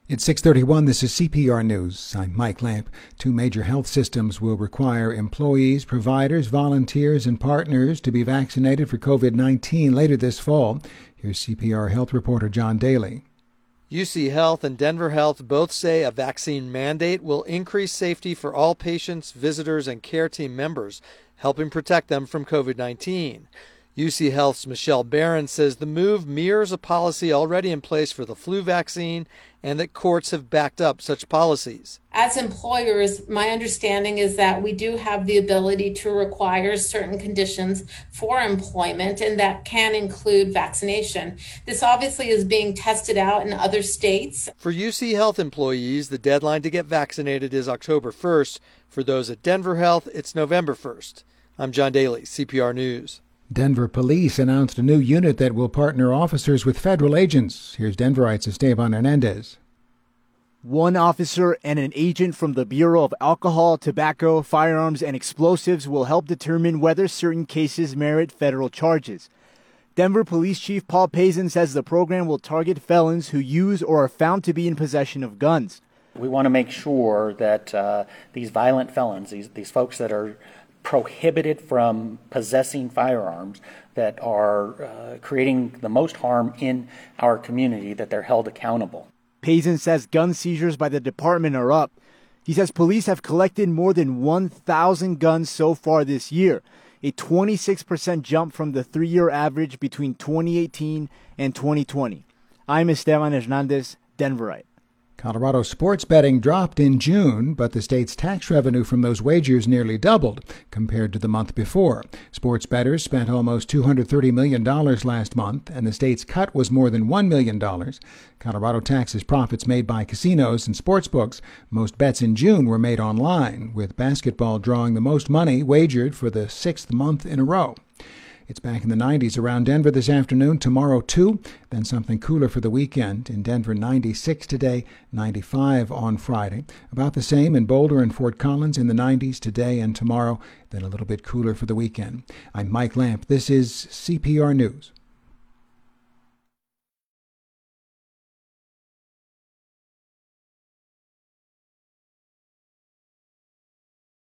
It's 6:31. This is CPR News. I'm Mike Lamp. Two major health systems will require employees, providers, volunteers, and partners to be vaccinated for COVID-19 later this fall. Here's CPR health reporter John Daly. UC Health and Denver Health both say a vaccine mandate will increase safety for all patients, visitors, and care team members, helping protect them from COVID-19. UC Health's Michelle Barron says the move mirrors a policy already in place for the flu vaccine and that courts have backed up such policies. As employers, my understanding is that we do have the ability to require certain conditions for employment, and that can include vaccination. This obviously is being tested out in other states. For UC Health employees, the deadline to get vaccinated is October 1st. For those at Denver Health, it's November 1st. I'm John Daly, CPR News. Denver police announced a new unit that will partner officers with federal agents. Here's Denverite's Esteban Hernandez. One officer and an agent from the Bureau of Alcohol, Tobacco, Firearms, and Explosives will help determine whether certain cases merit federal charges. Denver Police Chief Paul Pazin says the program will target felons who use or are found to be in possession of guns. We want to make sure that these violent felons, these folks that are prohibited from possessing firearms, that are creating the most harm in our community, that they're held accountable. Pazin says gun seizures by the department are up. He says police have collected more than 1,000 guns so far this year, a 26% jump from the 3-year average between 2018 and 2020. I'm Esteban Hernandez, Denverite. Colorado sports betting dropped in June, but the state's tax revenue from those wagers nearly doubled compared to the month before. Sports bettors spent almost $230 million last month, and the state's cut was more than $1 million. Colorado taxes profits made by casinos and sports books. Most bets in June were made online, with basketball drawing the most money wagered for the 6th month in a row. It's back in the 90s around Denver this afternoon. Tomorrow, too. Then something cooler for the weekend. In Denver, 96 today, 95 on Friday. About the same in Boulder and Fort Collins in the 90s today and tomorrow. Then a little bit cooler for the weekend. I'm Mike Lamp. This is CPR News.